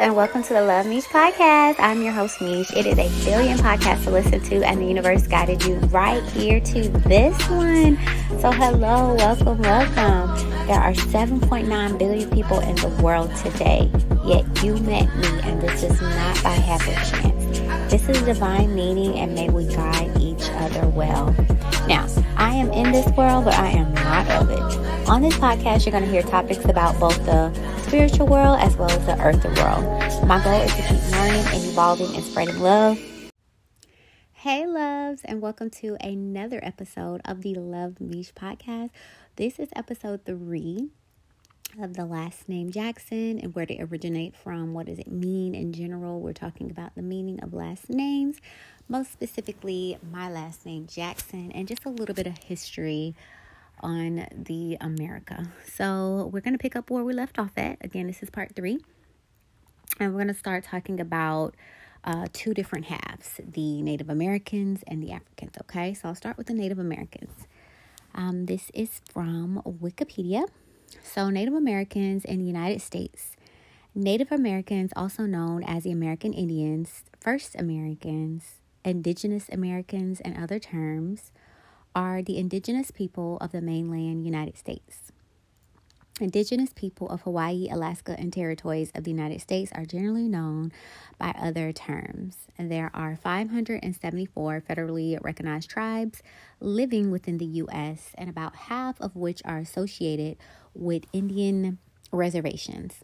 and welcome to the Love Mish podcast. I'm your host, Mish. It is a billion podcasts to listen to, and the universe guided you right here to this one. So hello, welcome. There are 7.9 billion people in the world today, yet you met me, and this is not by happenstance. This is divine meaning, and may we guide each other well. Now, I am in this world, but I am not of it. On this podcast, you're going to hear topics about both the spiritual world as well as the earthly world. My goal is to keep learning and evolving and spreading love. Hey loves, and welcome to another episode of the Love Mish podcast. This is episode 3 of the last name Jackson and where they originate from. What does it mean in general? We're talking about the meaning of last names, most specifically my last name Jackson, and just a little bit of history on the America. So we're going to pick up where we left off at. Again, this is part 3. And we're going to start talking about two different halves, the Native Americans and the Africans. Okay, so I'll start with the Native Americans. This is from Wikipedia. So Native Americans in the United States. Native Americans, also known as the American Indians, First Americans, Indigenous Americans, and other terms, are the indigenous people of the mainland United States. Indigenous people of Hawaii, Alaska, and territories of the United States are generally known by other terms. And there are 574 federally recognized tribes living within the U.S., and about half of which are associated with Indian reservations.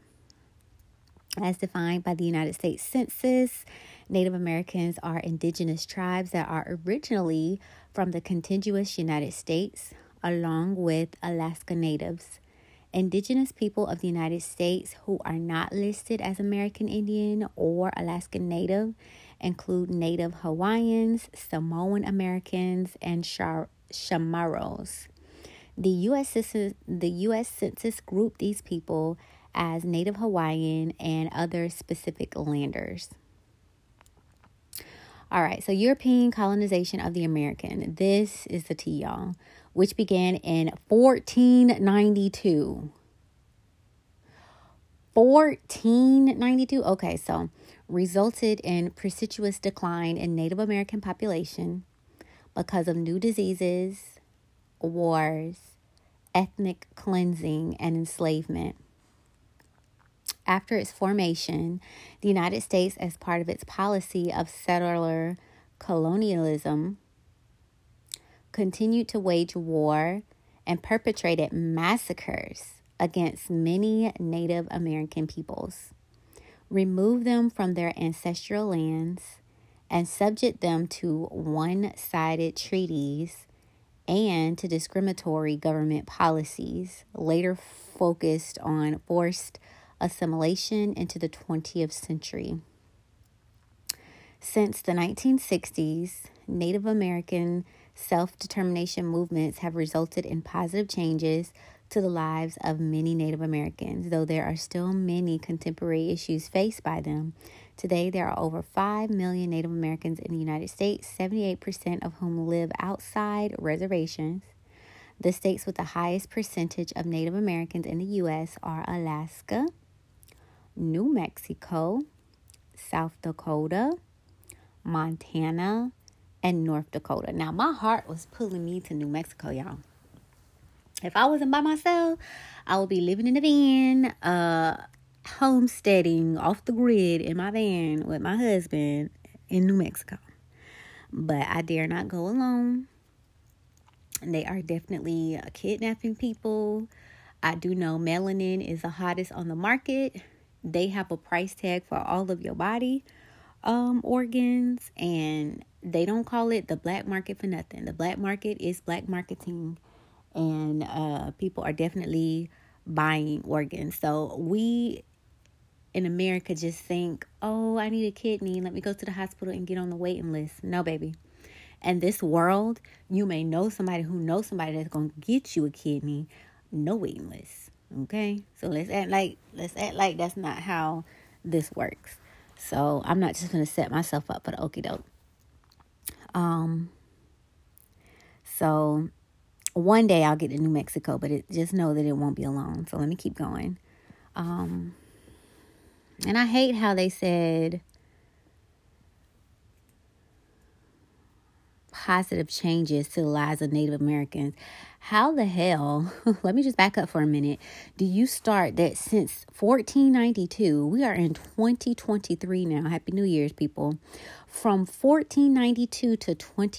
As defined by the United States Census, Native Americans are indigenous tribes that are originally from the contiguous United States, along with Alaska Natives. Indigenous people of the United States who are not listed as American Indian or Alaskan Native include Native Hawaiians, Samoan Americans, and Chamorros. The U.S. Census grouped these people as Native Hawaiian and other specific landers. All right, so European colonization of the American. This is the tea, y'all, which began in 1492. 1492? Okay, so resulted in precipitous decline in Native American population because of new diseases, wars, ethnic cleansing, and enslavement. After its formation, the United States, as part of its policy of settler colonialism, continued to wage war and perpetrated massacres against many Native American peoples, removed them from their ancestral lands, and subject them to one-sided treaties and to discriminatory government policies, later focused on forced assimilation into the 20th century. Since the 1960s, Native American self-determination movements have resulted in positive changes to the lives of many Native Americans, though there are still many contemporary issues faced by them. Today, there are over 5 million Native Americans in the United States, 78% of whom live outside reservations. The states with the highest percentage of Native Americans in the U.S. are Alaska, New Mexico, South Dakota, Montana, and North Dakota. Now, my heart was pulling me to New Mexico, y'all. If I wasn't by myself, I would be living in a van, homesteading off the grid in my van with my husband in New Mexico. But I dare not go alone. They are definitely kidnapping people. I do know melanin is the hottest on the market. They have a price tag for all of your body organs, and they don't call it the black market for nothing. The black market is black marketing, and people are definitely buying organs. So we in America just think, oh, I need a kidney. Let me go to the hospital and get on the waiting list. No, baby. In this world, you may know somebody who knows somebody that's going to get you a kidney. No waiting list. Okay? So let's act like that's not how this works. So I'm not just going to set myself up for the okie doke. So one day I'll get to New Mexico, but just know that it won't be alone. So let me keep going. And And I hate how they said positive changes to the lives of Native Americans. How the hell, let me just back up for a minute. Do you start that since 1492, we are in 2023 now. Happy New Year's, people. From 1492 to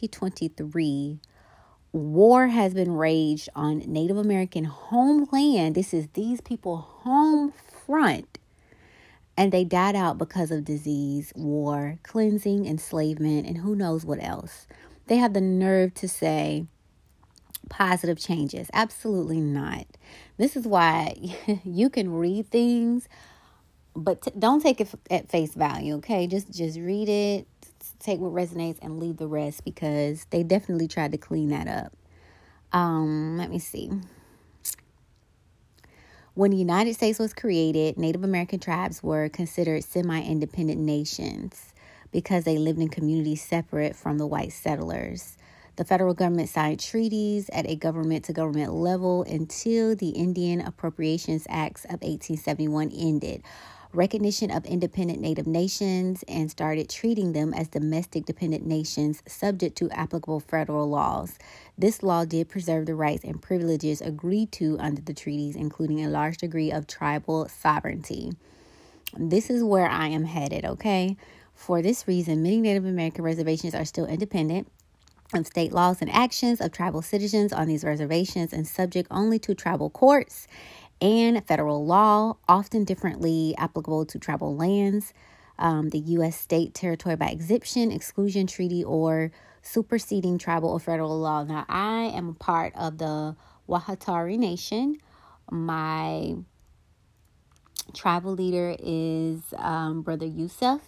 2023, war has been waged on Native American homeland. This is these people's home front. And they died out because of disease, war, cleansing, enslavement, and who knows what else. They have the nerve to say positive changes. Absolutely not. This is why you can read things, but don't take it at face value, okay? Just read it, take what resonates, and leave the rest, because they definitely tried to clean that up. Let me see. When the United States was created, Native American tribes were considered semi-independent nations because they lived in communities separate from the white settlers. The federal government signed treaties at a government-to-government level until the Indian Appropriations Acts of 1871 ended. Recognition of independent Native nations and started treating them as domestic dependent nations subject to applicable federal laws. This law did preserve the rights and privileges agreed to under the treaties, including a large degree of tribal sovereignty. This is where I am headed, okay? For this reason, many Native American reservations are still independent of state laws and actions of tribal citizens on these reservations and subject only to tribal courts and federal law, often differently applicable to tribal lands, the U.S. state territory by exemption, exclusion treaty, or superseding tribal or federal law. Now, I am a part of the Wahatari Nation. My tribal leader is Brother Yusuf.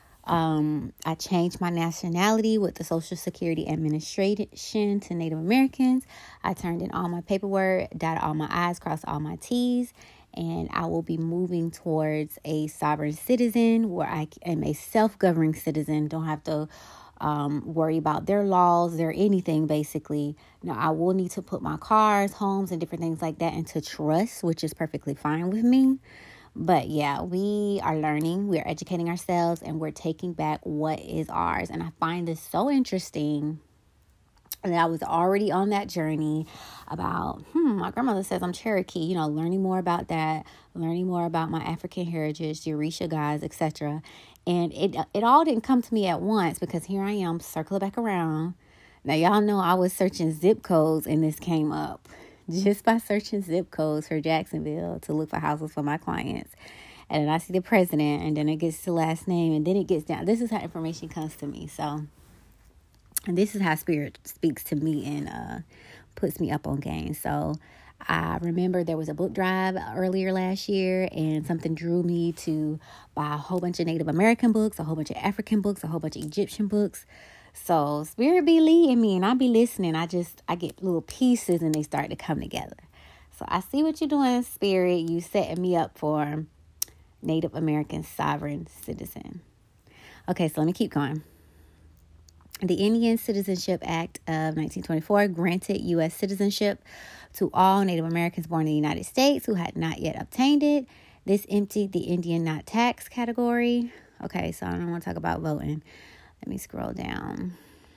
I changed my nationality with the Social Security Administration to Native Americans. I turned in all my paperwork, dotted all my I's, crossed all my T's, and I will be moving towards a sovereign citizen where I am a self-governing citizen. Don't have to worry about their laws, their anything, basically. Now, I will need to put my cars, homes, and different things like that into trust, which is perfectly fine with me. But yeah, we are learning, we're educating ourselves, and we're taking back what is ours. And I find this so interesting that I was already on that journey about, my grandmother says I'm Cherokee, learning more about that, learning more about my African heritage, the Orisha gods, etc. And it all didn't come to me at once, because here I am circling back around. Now, y'all know I was searching zip codes and this came up. Just by searching zip codes for Jacksonville to look for houses for my clients. And then I see the president, and then it gets to last name, and then it gets down. This is how information comes to me. So, and this is how Spirit speaks to me and puts me up on game. So, I remember there was a book drive earlier last year, and something drew me to buy a whole bunch of Native American books, a whole bunch of African books, a whole bunch of Egyptian books. So Spirit be leading me, and I be listening. I get little pieces, and they start to come together. So I see what you're doing, Spirit. You setting me up for Native American sovereign citizen. Okay, so let me keep going. The Indian Citizenship Act of 1924 granted U.S. citizenship to all Native Americans born in the United States who had not yet obtained it. This emptied the Indian not taxed category. Okay, so I don't want to talk about voting. Let me scroll down.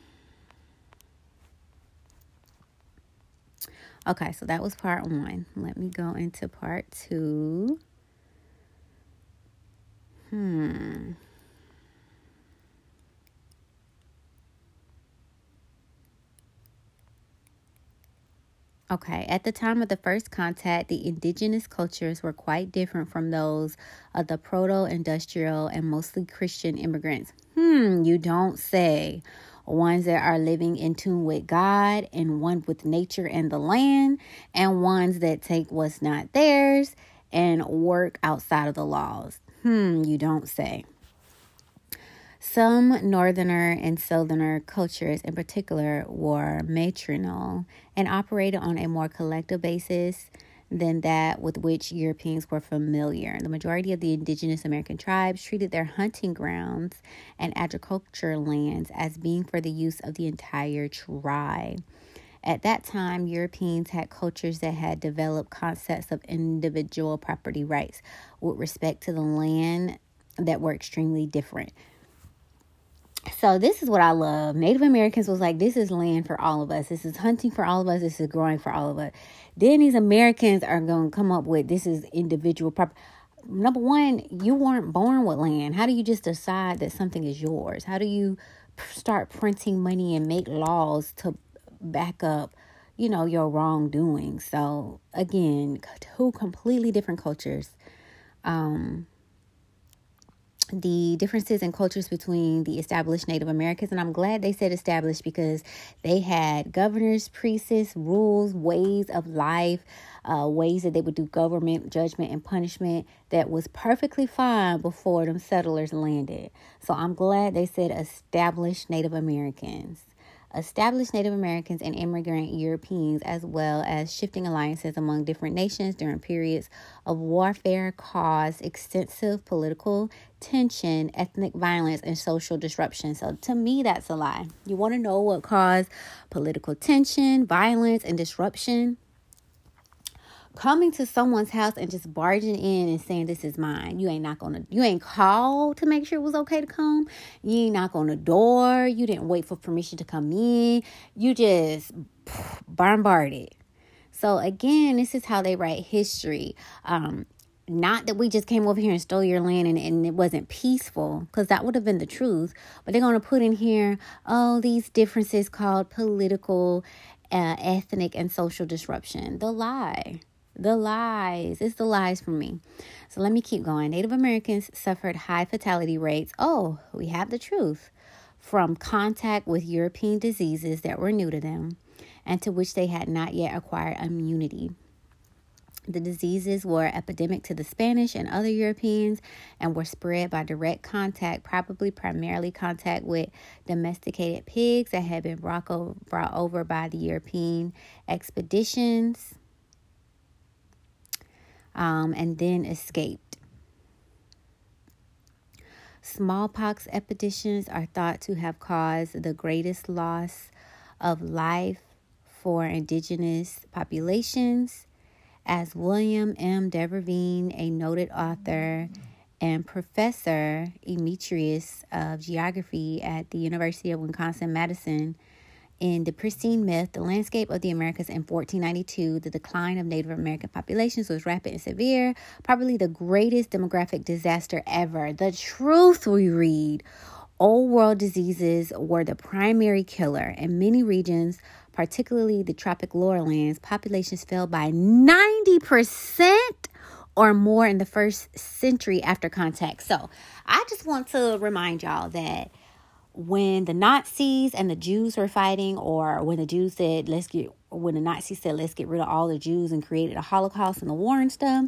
Okay, so that was part 1. Let me go into part 2. Okay, at the time of the first contact, the indigenous cultures were quite different from those of the proto-industrial and mostly Christian immigrants. You don't say. Ones that are living in tune with God, and one with nature and the land, and ones that take what's not theirs and work outside of the laws. You don't say. Some northerner and southerner cultures in particular were matrinal and operated on a more collective basis than that with which Europeans were familiar. The majority of the indigenous American tribes treated their hunting grounds and agricultural lands as being for the use of the entire tribe. At that time, Europeans had cultures that had developed concepts of individual property rights with respect to the land that were extremely different. So this is what I love. Native Americans was like, this is land for all of us. This is hunting for all of us. This is growing for all of us. Then these Americans are going to come up with, this is individual property. Number one, you weren't born with land. How do you just decide that something is yours? How do you start printing money and make laws to back up, your wrongdoing? So again, two completely different cultures. The differences in cultures between the established Native Americans. And I'm glad they said established, because they had governors, priests, rules, ways of life, ways that they would do government, judgment, and punishment that was perfectly fine before them settlers landed. So I'm glad they said established Native Americans. Established Native Americans and immigrant Europeans, as well as shifting alliances among different nations during periods of warfare, caused extensive political tension, ethnic violence, and social disruption. So to me, that's a lie. You want to know what caused political tension, violence, and disruption? Coming to someone's house and just barging in and saying, this is mine. You ain't called to make sure it was okay to come. You ain't knock on the door. You didn't wait for permission to come in. You just bombarded. So again, this is how they write history. Not that we just came over here and stole your land and it wasn't peaceful, because that would have been the truth. But they're going to put in here, these differences called political, ethnic, and social disruption. The lies. It's the lies for me. So let me keep going. Native Americans suffered high fatality rates. Oh, we have the truth. From contact with European diseases that were new to them and to which they had not yet acquired immunity. The diseases were epidemic to the Spanish and other Europeans and were spread by direct contact, probably primarily contact with domesticated pigs that had been brought over by the European expeditions. And then escaped. Smallpox epidemics are thought to have caused the greatest loss of life for indigenous populations, as William M. Devereen, a noted author and professor emeritus of geography at the University of Wisconsin-Madison, in The Pristine Myth, The Landscape of the Americas in 1492, the decline of Native American populations was rapid and severe, probably the greatest demographic disaster ever. The truth, we read, old world diseases were the primary killer. In many regions, particularly the tropic lowlands, populations fell by 90% or more in the first century after contact. So I just want to remind y'all that when the Nazis and the Jews were fighting, or when the Nazis said, let's get rid of all the Jews and created a Holocaust and the war and stuff,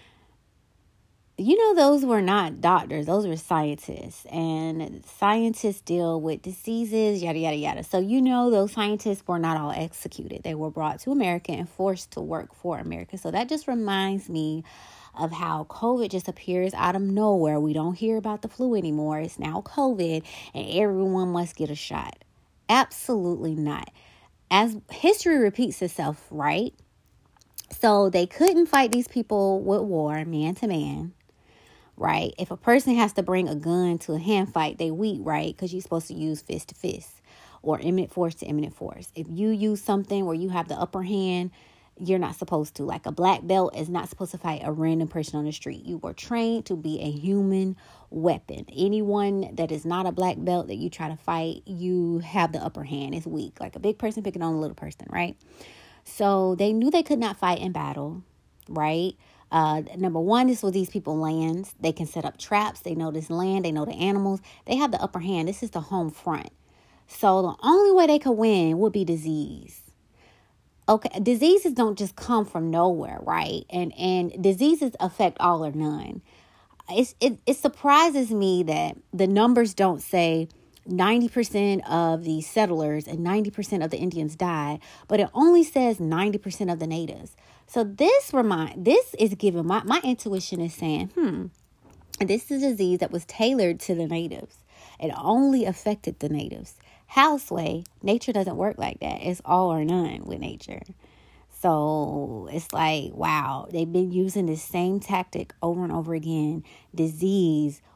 those were not doctors. Those were scientists, and scientists deal with diseases, yada, yada, yada. So, those scientists were not all executed. They were brought to America and forced to work for America. So that just reminds me of how COVID just appears out of nowhere. We don't hear about the flu anymore. It's now COVID and everyone must get a shot. Absolutely not. As history repeats itself, right? So they couldn't fight these people with war, man to man, right? If a person has to bring a gun to a hand fight, they weak, right? Because you're supposed to use fist to fist or imminent force to imminent force. If you use something where you have the upper hand, you're not supposed to. Like a black belt is not supposed to fight a random person on the street. You were trained to be a human weapon. Anyone that is not a black belt that you try to fight, you have the upper hand. It's weak. Like a big person picking on a little person, right? So they knew they could not fight in battle, right? Number one, this was these people lands. They can set up traps. They know this land. They know the animals. They have the upper hand. This is the home front. So the only way they could win would be disease. Okay, diseases don't just come from nowhere, right? And diseases affect all or none. It surprises me that the numbers don't say 90% of the settlers and 90% of the Indians died, but it only says 90% of the natives. So this is giving my intuition is saying, this is a disease that was tailored to the natives. It only affected the natives. Houseway, nature doesn't work like that. It's all or none with nature. So it's like, wow, they've been using this same tactic over and over again. Disease,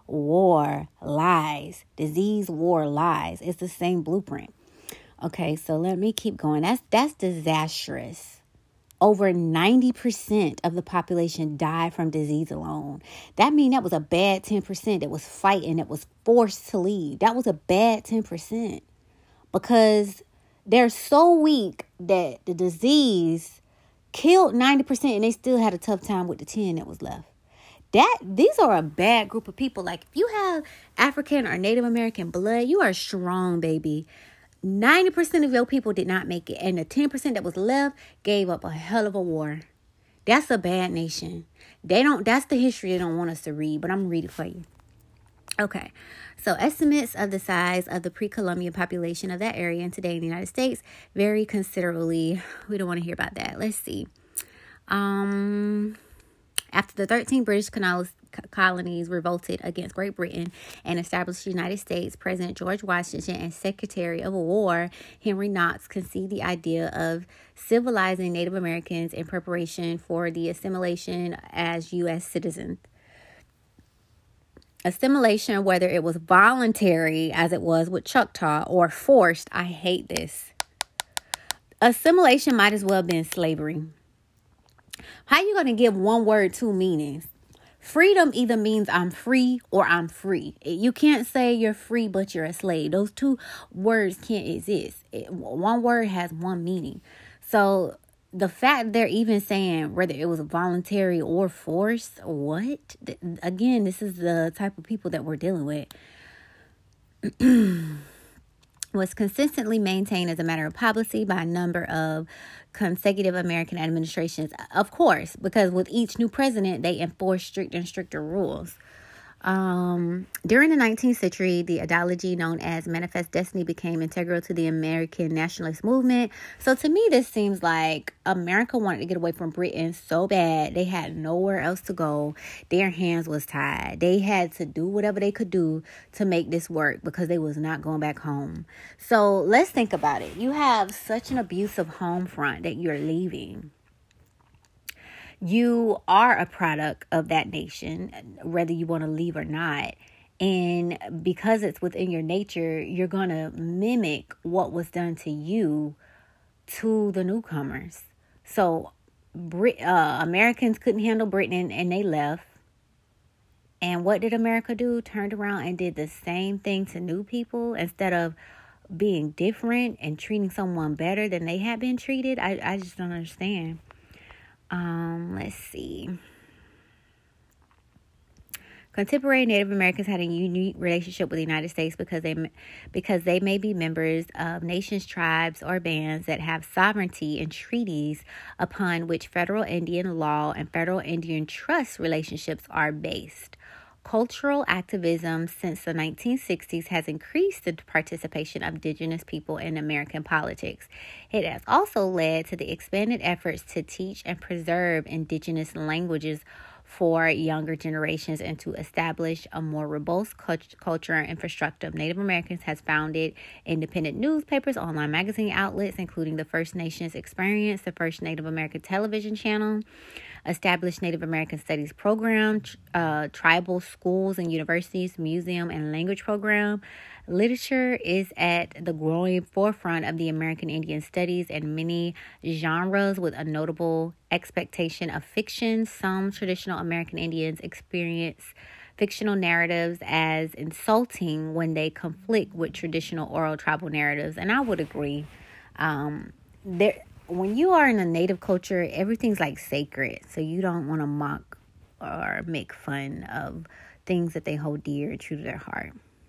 war, lies. Disease, war, lies. It's the same blueprint. Okay, so let me keep going. That's disastrous. Over 90% of the population died from disease alone. That means that was a bad 10% that was fighting, that was forced to leave. That was a bad 10% because they're so weak that the disease killed 90% and they still had a tough time with the 10 that was left. These are a bad group of people. Like, if you have African or Native American blood, you are strong, baby. 90% of your people did not make it. And the 10% that was left gave up a hell of a war. That's a bad nation. That's the history they don't want us to read, but I'm going to read it for you. Okay. So estimates of the size of the pre-Columbian population of that area and today in the United States vary considerably. We don't want to hear about that. Let's see. After the 13 British colonies revolted against Great Britain and established the United States, President George Washington and Secretary of War Henry Knox conceived the idea of civilizing Native Americans in preparation for the assimilation as U.S. citizens. Assimilation, whether it was voluntary, as it was with Choctaw, or forced, I hate this. Assimilation might as well have been slavery. How are you going to give one word two meanings? Freedom either means I'm free or I'm free. You can't say you're free, but you're a slave. Those two words can't exist. One word has one meaning. So the fact they're even saying whether it was voluntary or forced, what? Again, this is the type of people that we're dealing with. Was consistently maintained as a matter of policy by a number of consecutive American administrations. Of course, because with each new president, they enforce stricter and stricter rules. During the 19th century, the ideology known as Manifest Destiny became integral to the American nationalist movement. So to me, this seems like America wanted to get away from Britain so bad. They had nowhere else to go. Their hands was tied. They had to do whatever they could do to make this work because they was not going back home. So let's think about it. You have such an abusive home front that you're leaving. You are a product of that nation, whether you want to leave or not. And because it's within your nature, you're going to mimic what was done to you to the newcomers. So Americans couldn't handle Britain and they left. And what did America do? Turned around and did the same thing to new people instead of being different and treating someone better than they had been treated. I just don't understand. Let's see. Contemporary Native Americans had a unique relationship with the United States because they may be members of nations, tribes, or bands that have sovereignty and treaties upon which federal Indian law and federal Indian trust relationships are based. Cultural activism since the 1960s has increased the participation of indigenous people in American politics. It has also led to the expanded efforts to teach and preserve indigenous languages for younger generations and to establish a more robust culture and infrastructure. Native Americans has founded independent newspapers, online magazine outlets, including the First Nations Experience, the First Native American Television Channel, established Native American Studies program, tribal schools and universities, museum and language program. Literature is at the growing forefront of the American Indian studies in many genres, with a notable expectation of fiction. Some traditional American Indians experience fictional narratives as insulting when they conflict with traditional oral tribal narratives, and I would agree. When you are in a native culture, everything's like sacred, so you don't want to mock or make fun of things that they hold dear and true to their heart.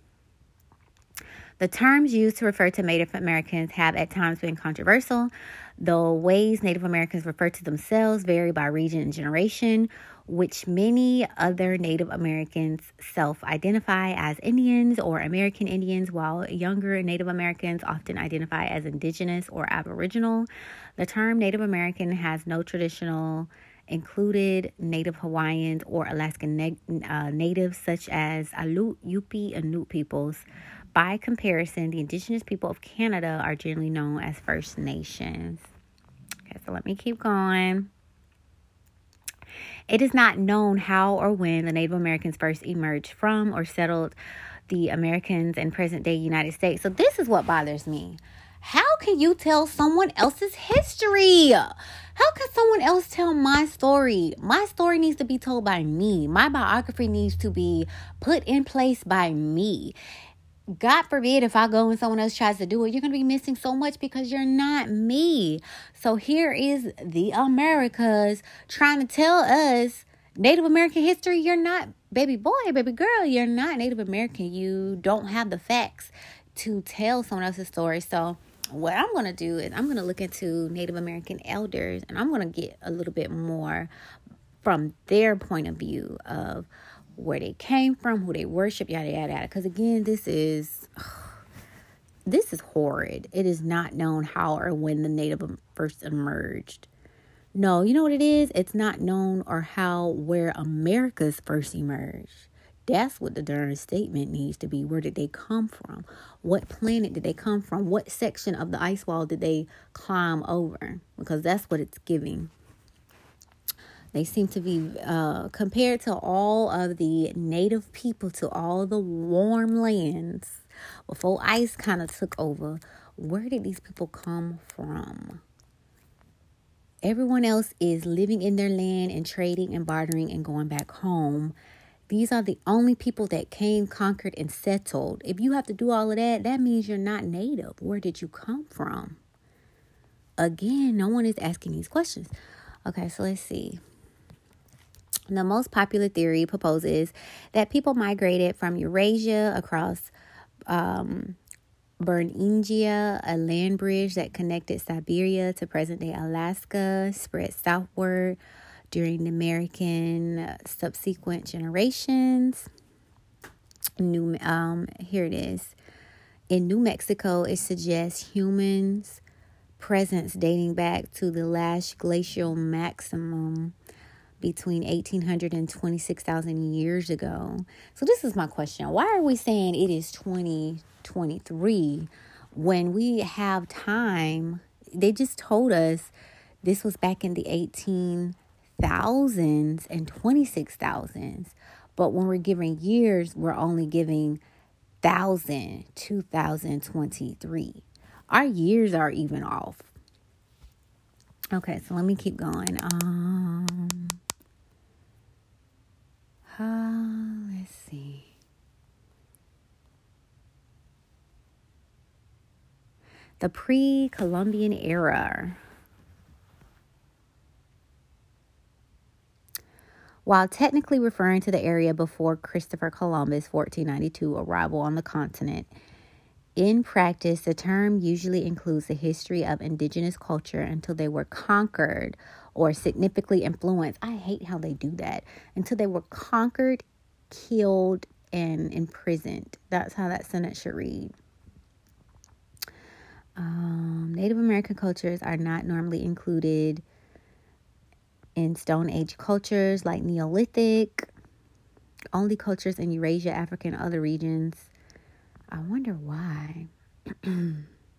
The terms used to refer to Native Americans have at times been controversial. The ways Native Americans refer to themselves vary by region and generation, which many other Native Americans self-identify as Indians or American Indians, while younger Native Americans often identify as Indigenous or Aboriginal. The term Native American has no traditional included Native Hawaiians or Alaskan natives such as Aleut, Yupi, and Nute peoples. By comparison, the Indigenous people of Canada are generally known as First Nations. Okay, so let me keep going. It is not known how or when the Native Americans first emerged from or settled the Americans and present-day United States. So this is what bothers me. How can you tell someone else's history? How can someone else tell my story? My story needs to be told by me. My biography needs to be put in place by me. God forbid if I go and someone else tries to do it, you're going to be missing so much because you're not me. So here is the Americas trying to tell us Native American history. You're not, baby boy, baby girl, you're not Native American. You don't have the facts to tell someone else's story. So what I'm going to do is I'm going to look into Native American elders, and I'm going to get a little bit more from their point of view of where they came from, who they worship, yada, yada, yada. Because again, this is horrid. It is not known how or when the Native first emerged. No, you know what it is? It's not known or how where Americas first emerged. That's what the darn statement needs to be. Where did they come from? What planet did they come from? What section of the ice wall did they climb over? Because that's what it's giving. They seem to be, compared to all of the native people, to all the warm lands before ice kind of took over. Where did these people come from? Everyone else is living in their land and trading and bartering and going back home. These are the only people that came, conquered, and settled. If you have to do all of that, that means you're not native. Where did you come from? Again, no one is asking these questions. Okay, so let's see. The most popular theory proposes that people migrated from Eurasia across Beringia, a land bridge that connected Siberia to present-day Alaska, spread southward during the American subsequent generations. Here it is. In New Mexico, it suggests humans' presence dating back to the last glacial maximum between 1,800 and 26,000 years ago. So this is my question. Why are we saying it is 2023 when we have time? They just told us this was back in the 18,000s and 26,000s. But when we're giving years, we're only giving 2023. Our years are even off. Okay, so let me keep going. Let's see. The pre-Columbian era. While technically referring to the area before Christopher Columbus' 1492 arrival on the continent, in practice, the term usually includes the history of indigenous culture until they were conquered or significantly influenced. I hate how they do that. Until they were conquered, killed, and imprisoned. That's how that sentence should read. Native American cultures are not normally included in Stone Age cultures like Neolithic. Only cultures in Eurasia, Africa, and other regions. I wonder why. Okay,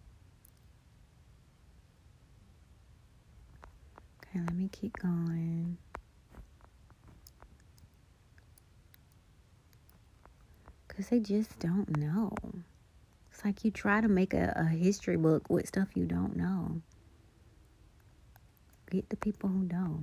let me keep going. Because they just don't know. It's like you try to make a history book with stuff you don't know. Get the people who know.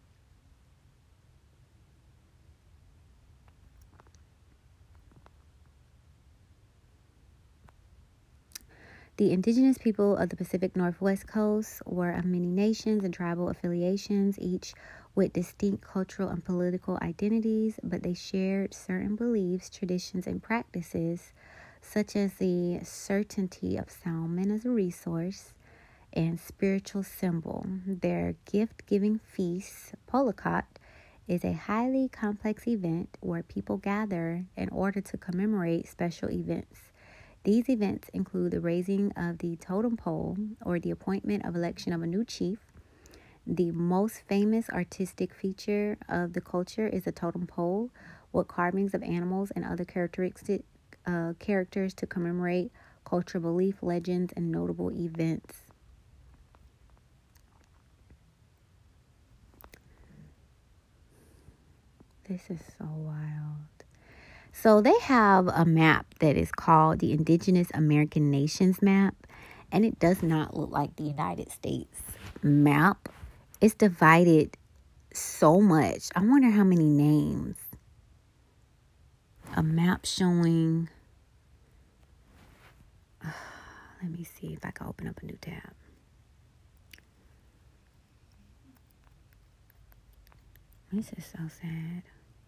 The indigenous people of the Pacific Northwest coast were of many nations and tribal affiliations, each with distinct cultural and political identities, but they shared certain beliefs, traditions, and practices, such as the certainty of salmon as a resource and spiritual symbol. Their gift-giving feast, Polacot, is a highly complex event where people gather in order to commemorate special events. These events include the raising of the totem pole or the appointment of election of a new chief. The most famous artistic feature of the culture is the totem pole, with carvings of animals and other characters to commemorate cultural belief, legends, and notable events. This is so wild. So they have a map that is called the Indigenous American Nations map, and it does not look like the United States map. It's divided so much. I wonder how many names. A map showing. Let me see if I can open up a new tab. This is so sad.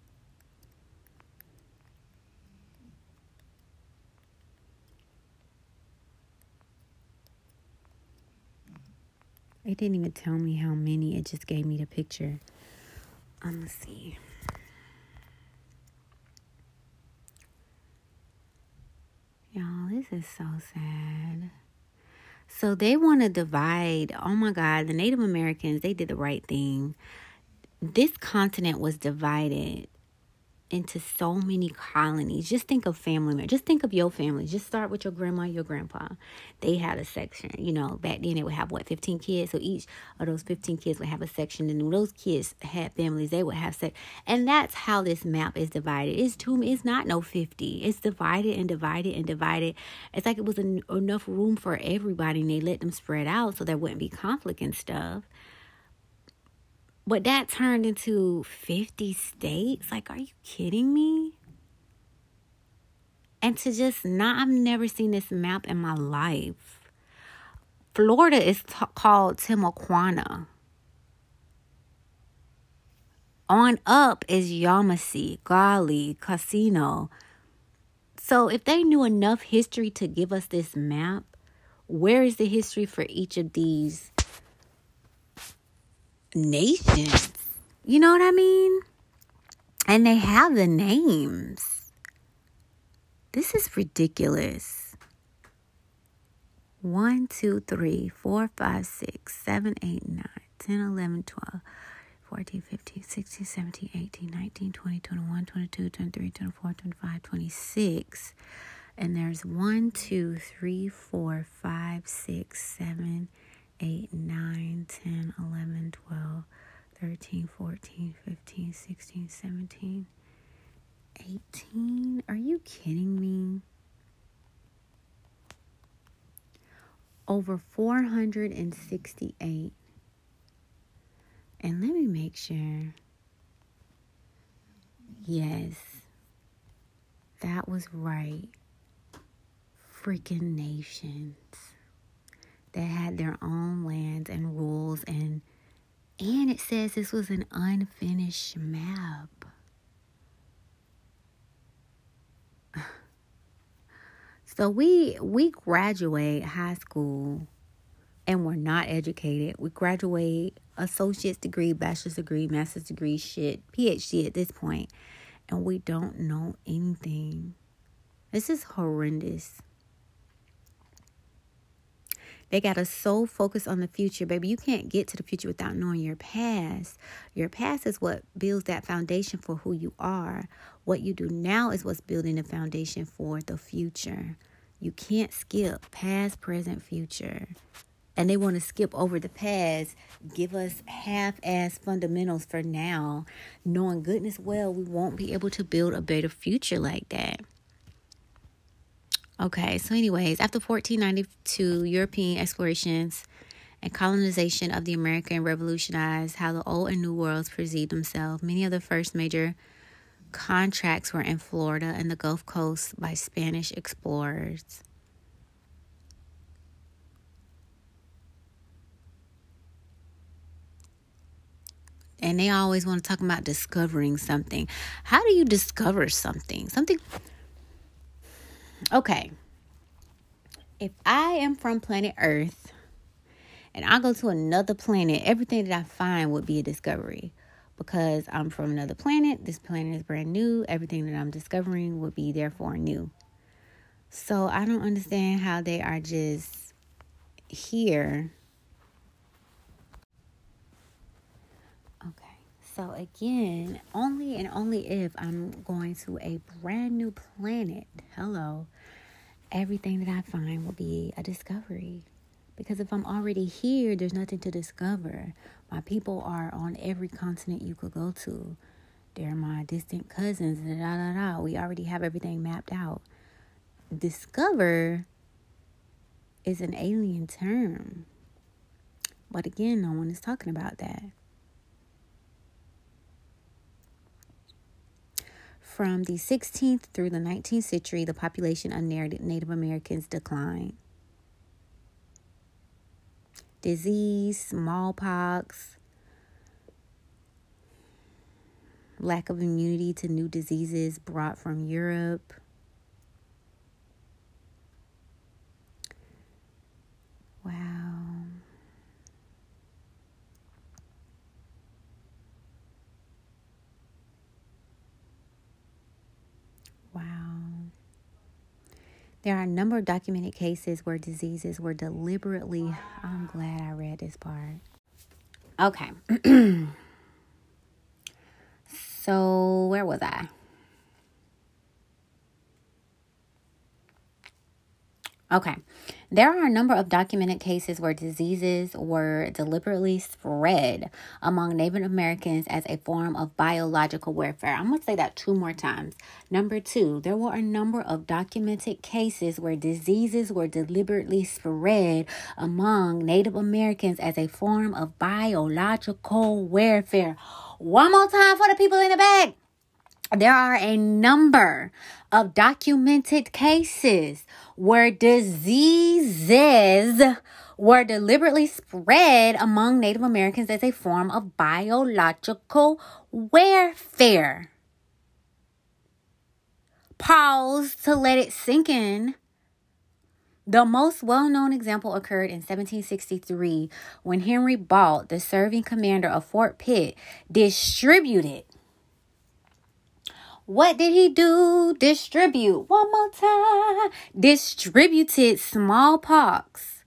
It didn't even tell me how many. It just gave me the picture. Let's see. Y'all, this is so sad. So they want to divide. Oh my God, the Native Americans, they did the right thing. This continent was divided into so many colonies. Just think of family members. Just think of your family. Just start with your grandma, your grandpa. They had a section. You know, back then they would have, 15 kids? So each of those 15 kids would have a section. And when those kids had families, they would have sex. And that's how this map is divided. It's not no 50. It's divided and divided and divided. It's like it was enough room for everybody, and they let them spread out so there wouldn't be conflict and stuff. But that turned into 50 states? Like, are you kidding me? And to just I've never seen this map in my life. Florida is called Timuquana. On up is Yamasee, Gali, Casino. So if they knew enough history to give us this map, where is the history for each of these nations? You know what I mean? And they have the names. This is ridiculous. 1, 2, 3, 4, 5, 6, 7, 8, 9, 10, 11, 12, 14, 15, 16, 17, 18, 19, 20, 21, 22, 23, 24, 25, 26. And there's 1, 2, 3, 4, 5, 6, 7, 8, 9, 10, 11, 12, 13, 14, 15, 16, 17, 18. Are you kidding me? Over 468. And let me make sure. Yes, that was right. Freaking nations that had their own lands and rules, and it says this was an unfinished map. So we graduate high school and we're not educated. We graduate associate's degree, bachelor's degree, master's degree, PhD at this point, and we don't know anything. This is horrendous. They got us so focused on the future, baby. You can't get to the future without knowing your past. Your past is what builds that foundation for who you are. What you do now is what's building the foundation for the future. You can't skip past, present, future. And they want to skip over the past, give us half-ass fundamentals for now, knowing goodness well we won't be able to build a better future like that. Okay, so anyways, after 1492, European explorations and colonization of the American revolutionized how the old and new worlds perceived themselves. Many of the first major contracts were in Florida and the Gulf Coast by Spanish explorers. And they always want to talk about discovering something. How do you discover something? Okay, if I am from planet Earth and I go to another planet, everything that I find would be a discovery. Because I'm from another planet, this planet is brand new, everything that I'm discovering would be therefore new. So I don't understand how they are just here. Okay, so again, only and only if I'm going to a brand new planet, everything that I find will be a discovery. Because if I'm already here, there's nothing to discover. My people are on every continent you could go to. They're my distant cousins. We already have everything mapped out. Discover is an alien term. But again, no one is talking about that. From the 16th through the 19th century, the population of Native Americans declined. Disease, smallpox, lack of immunity to new diseases brought from Europe. Wow. Wow. There are a number of documented cases where diseases were deliberately... I'm glad I read this part. Okay. So, where was I? Okay. There are a number of documented cases where diseases were deliberately spread among Native Americans as a form of biological warfare. I'm going to say that 2 more times. Number 2, there were a number of documented cases where diseases were deliberately spread among Native Americans as a form of biological warfare. One more time for the people in the back. There are a number of documented cases where diseases were deliberately spread among Native Americans as a form of biological warfare. Pause to let it sink in. The most well-known example occurred in 1763 when Henry Balt, the serving commander of Fort Pitt, distributed. What did he do? Distribute. One more time. Distributed smallpox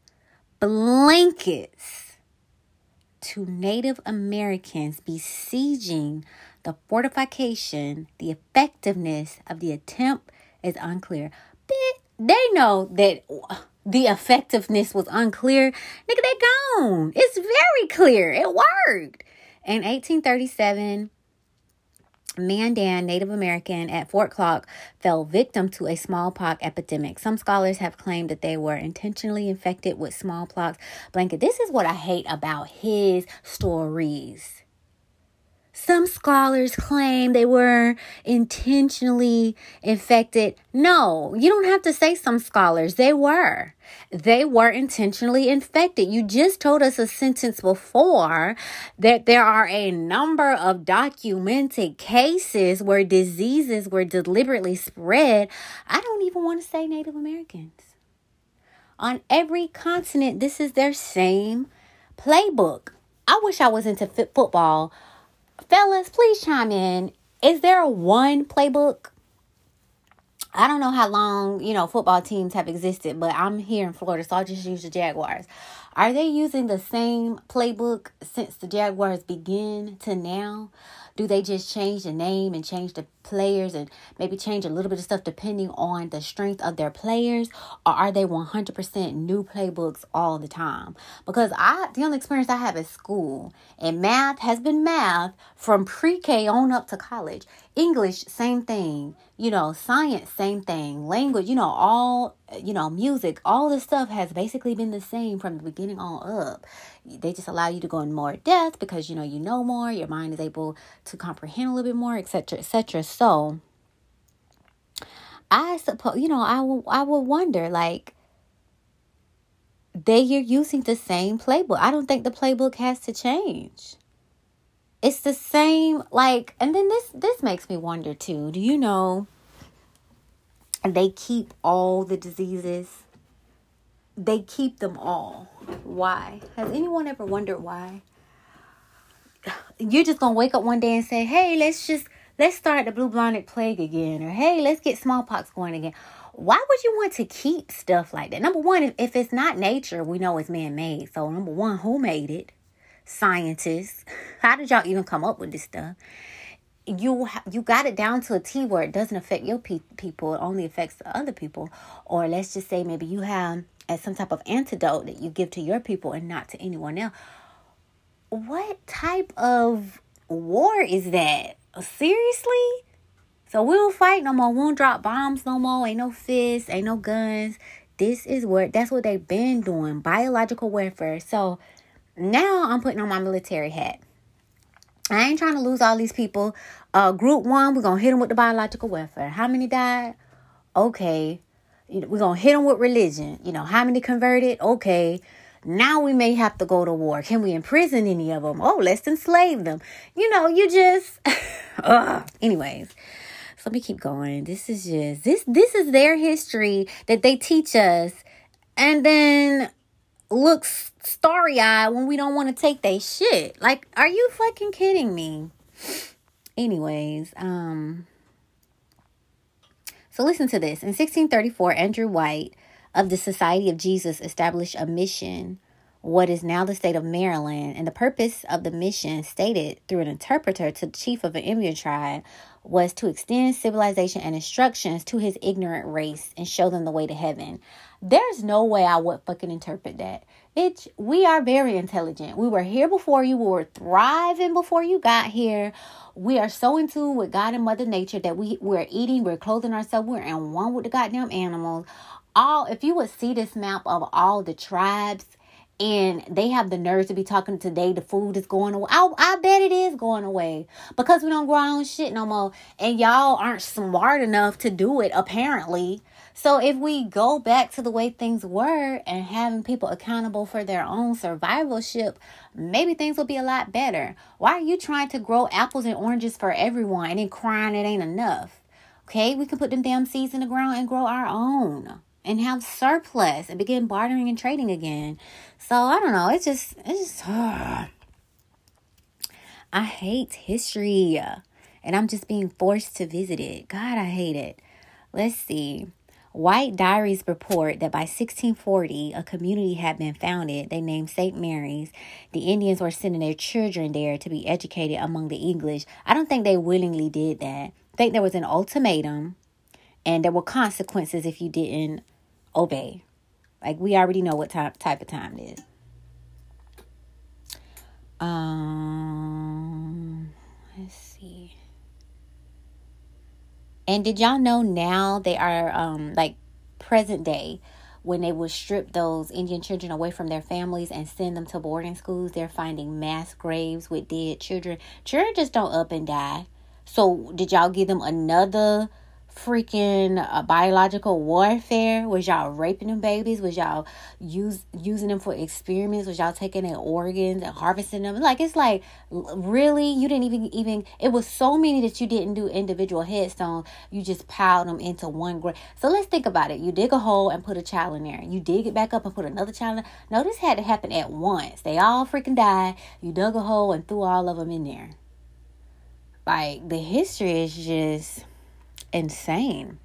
blankets to Native Americans besieging the fortification. The effectiveness of the attempt is unclear. They know that the effectiveness was unclear. Nigga, they gone. It's very clear. It worked. In 1837, Mandan, Native American at Fort Clark, fell victim to a smallpox epidemic. Some scholars have claimed that they were intentionally infected with smallpox blanket. This is what I hate about his stories. Some scholars claim they were intentionally infected. No, you don't have to say some scholars. They were. They were intentionally infected. You just told us a sentence before that there are a number of documented cases where diseases were deliberately spread. I don't even want to say Native Americans. On every continent, this is their same playbook. I wish I was into football. Fellas, please chime in. Is there one playbook? I don't know how long, football teams have existed, but I'm here in Florida, so I'll just use the Jaguars. Are they using the same playbook since the Jaguars began to now? Do they just change the name and change the players and maybe change a little bit of stuff depending on the strength of their players? Or are they 100% new playbooks all the time? Because the only experience I have is school. And math has been math from pre-K on up to college. English, same thing. Science, same thing. Language, music, all this stuff has basically been the same from the beginning on up. They just allow you to go in more depth because, you know more. Your mind is able to comprehend a little bit more, etc., etc. So, I suppose, I would wonder, you're using the same playbook. I don't think the playbook has to change. It's the same, and then this makes me wonder too. Do you know they keep all the diseases? They keep them all. Why? Has anyone ever wondered why? You're just going to wake up one day and say, hey, let's start the bubonic plague again. Or, hey, let's get smallpox going again. Why would you want to keep stuff like that? Number one, if it's not nature, we know it's man-made. So, number one, who made it? Scientists. How did y'all even come up with this stuff? You got it down to a T where it doesn't affect your people. It only affects the other people. Or let's just say maybe you have as some type of antidote that you give to your people and not to anyone else. What type of war is that? Seriously? So we don't fight no more. We don't drop bombs no more. Ain't no fists. Ain't no guns. That's what they've been doing. Biological warfare. So now I'm putting on my military hat. I ain't trying to lose all these people. Group 1, we're going to hit them with the biological warfare. How many died? Okay. We're going to hit them with religion. How many converted? Okay. Now we may have to go to war. Can we imprison any of them? Oh, let's enslave them. You just... Anyways. So let me keep going. This is is their history that they teach us. And then look starry-eyed when we don't want to take their shit. Like, are you fucking kidding me? Anyways, so listen to this. In 1634, Andrew White of the Society of Jesus established a mission, what is now the state of Maryland, and the purpose of the mission, stated through an interpreter to the chief of an Indian tribe, was to extend civilization and instructions to his ignorant race and show them the way to heaven. There's no way I would fucking interpret that. We are very intelligent. We were here before you. We were thriving before you got here. We are so in tune with God and Mother Nature that we're eating, we're clothing ourselves, we're in one with the goddamn animals. If you would see this map of all the tribes, and they have the nerve to be talking today, the food is going away. I bet it is going away because we don't grow our own shit no more. And y'all aren't smart enough to do it, apparently. So if we go back to the way things were and having people accountable for their own survivalship, maybe things will be a lot better. Why are you trying to grow apples and oranges for everyone and then crying it ain't enough? Okay, we can put them damn seeds in the ground and grow our own and have surplus and begin bartering and trading again. So I don't know. It's just I hate history, and I'm just being forced to visit it. God, I hate it. Let's see. White diaries report that by 1640, a community had been founded. They named St. Mary's. The Indians were sending their children there to be educated among the English. I don't think they willingly did that. I think there was an ultimatum, and there were consequences if you didn't obey. Like, we already know what type of time it is. Let's see. And did y'all know now they are like present day, when they would strip those Indian children away from their families and send them to boarding schools, they're finding mass graves with dead children. Children just don't up and die. So did y'all give them another freaking biological warfare? Was y'all raping them babies? Was y'all using them for experiments? Was y'all taking their organs and harvesting them? Like, it's like, really? You didn't even it was so many that you didn't do individual headstones. You just piled them into one grave. So let's think about it. You dig a hole and put a child in there. You dig it back up and put another child in there. No, this had to happen at once. They all freaking died. You dug a hole and threw all of them in there. Like, the history is just insane.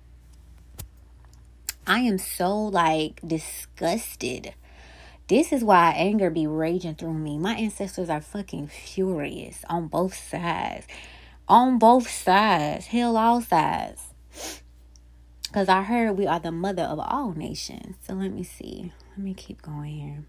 I am so disgusted. This is why anger be raging through me. My ancestors are fucking furious on both sides. On both sides. Hell, all sides. Because I heard we are the mother of all nations. So let me see. Let me keep going here.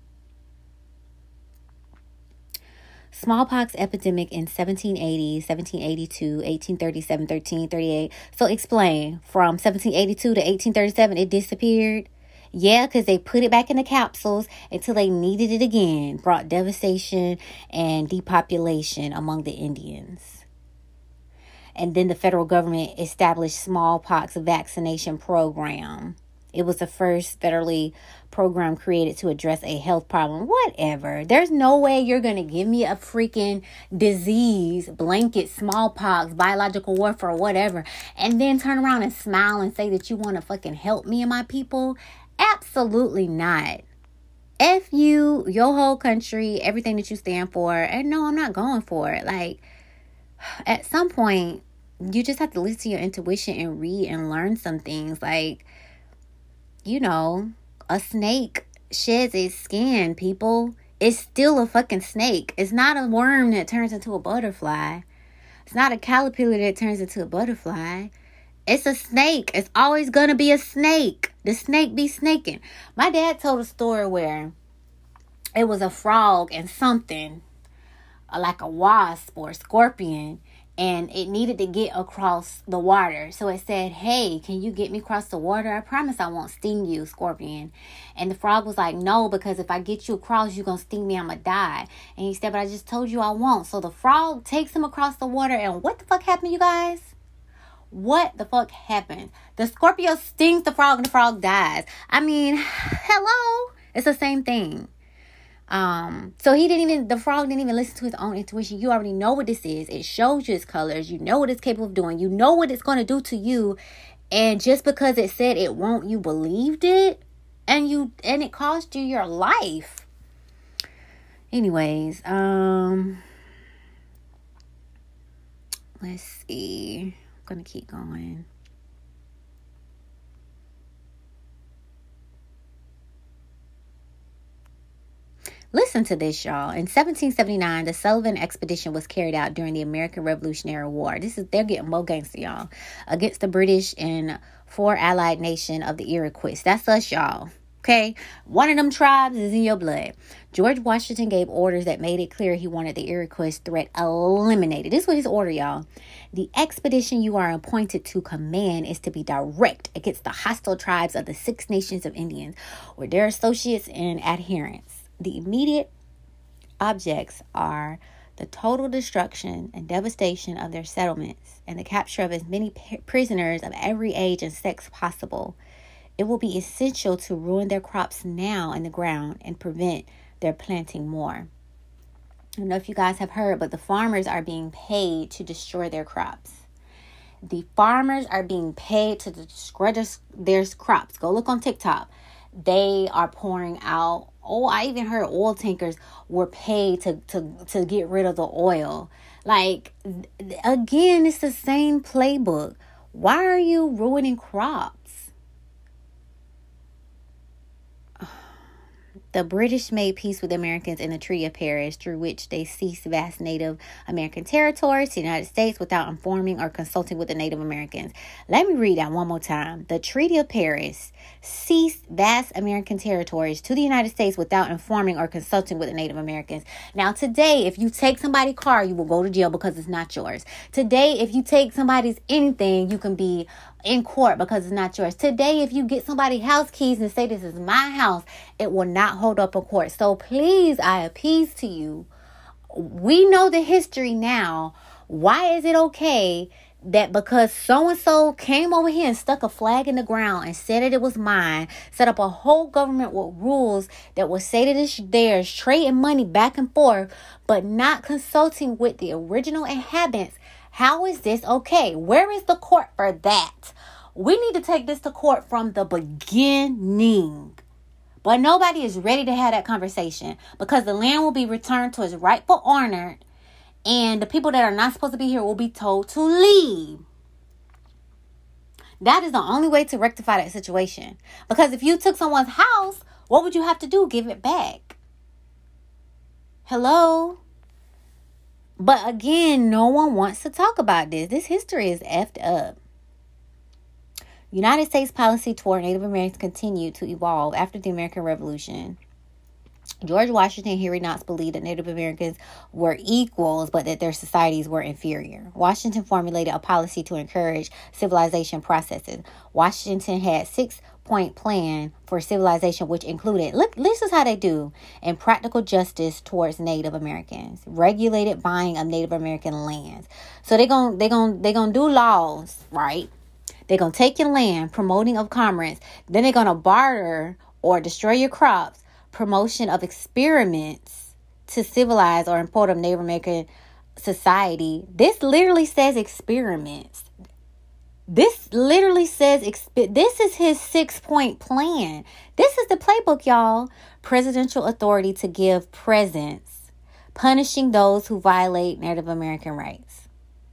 Smallpox epidemic in 1780, 1782, 1837, 1338. So explain, from 1782 to 1837, it disappeared? Yeah, because they put it back in the capsules until they needed it again. Brought devastation and depopulation among the Indians. And then the federal government established smallpox vaccination program. It was the first federally program created to address a health problem. Whatever. There's no way you're going to give me a freaking disease, blanket, smallpox, biological warfare, whatever, and then turn around and smile and say that you want to fucking help me and my people. Absolutely not. F you, your whole country, everything that you stand for. And no, I'm not going for it. Like, at some point, you just have to listen to your intuition and read and learn some things. Like, you know, a snake sheds its skin, people. It's still a fucking snake. It's not a worm that turns into a butterfly. It's not a caterpillar that turns into a butterfly. It's a snake. It's always gonna be a snake. The snake be snaking. My dad told a story where it was a frog and something, like a wasp or a scorpion, and it needed to get across the water. So it said, hey, can you get me across the water? I promise I won't sting you, scorpion. And the frog was like, no, because if I get you across, you're going to sting me, I'm going to die. And he said, but I just told you I won't. So the frog takes him across the water. And what the fuck happened, you guys? What the fuck happened? The Scorpio stings the frog and the frog dies. I mean, hello? It's the same thing. So the frog didn't even listen to his own intuition. You already know what this is. It shows you its colors. You know what it's capable of doing. You know what it's going to do to you. And just because it said it won't, you believed it. And it cost you your life. Anyways, let's see. I'm going to keep going. Listen to this, y'all. In 1779, the Sullivan Expedition was carried out during the American Revolutionary War. They're getting more gangster, y'all. Against the British and four allied nation of the Iroquois. That's us, y'all. Okay? One of them tribes is in your blood. George Washington gave orders that made it clear he wanted the Iroquois threat eliminated. This was his order, y'all. The expedition you are appointed to command is to be direct against the hostile tribes of the Six Nations of Indians or their associates and adherents. The immediate objects are the total destruction and devastation of their settlements and the capture of as many prisoners of every age and sex possible. It will be essential to ruin their crops now in the ground and prevent their planting more. I don't know if you guys have heard, but the farmers are being paid to destroy their crops. The farmers are being paid to destroy their crops. Go look on TikTok. They are pouring out. Oh, I even heard oil tankers were paid to get rid of the oil. Like, again, it's the same playbook. Why are you ruining crops? The British made peace with the Americans in the Treaty of Paris, through which they ceased vast Native American territories to the United States without informing or consulting with the Native Americans. Let me read that one more time. The Treaty of Paris ceased vast American territories to the United States without informing or consulting with the Native Americans. Now, today, if you take somebody's car, you will go to jail because it's not yours. Today, if you take somebody's anything, you can be in court because it's not yours. Today, if you get somebody's house keys and say this is my house, it will not hold up in court. So please, I appease to you. We know the history now. Why is it okay that because so-and-so came over here and stuck a flag in the ground and said that it was mine, set up a whole government with rules that will say that it's theirs, trading money back and forth, but not consulting with the original inhabitants? How is this okay? Where is the court for that? We need to take this to court from the beginning. But nobody is ready to have that conversation because the land will be returned to its rightful owner and the people that are not supposed to be here will be told to leave. That is the only way to rectify that situation. Because if you took someone's house, what would you have to do? Give it back. Hello? But again, no one wants to talk about this. This history is effed up. United States policy toward Native Americans continued to evolve after the American Revolution. George Washington and Henry Knox believed that Native Americans were equals, but that their societies were inferior. Washington formulated a policy to encourage civilization processes. Washington had 6-point plan for civilization, which included, look, this is how they do, and practical justice towards Native Americans, regulated buying of Native American lands. So they're gonna do laws, right? They're gonna take your land, promoting of commerce. Then they're gonna barter or destroy your crops, promotion of experiments to civilize or import of Native American society. This literally says experiments. This literally says, this is his 6-point plan. This is the playbook, y'all. Presidential authority to give presents, punishing those who violate Native American rights.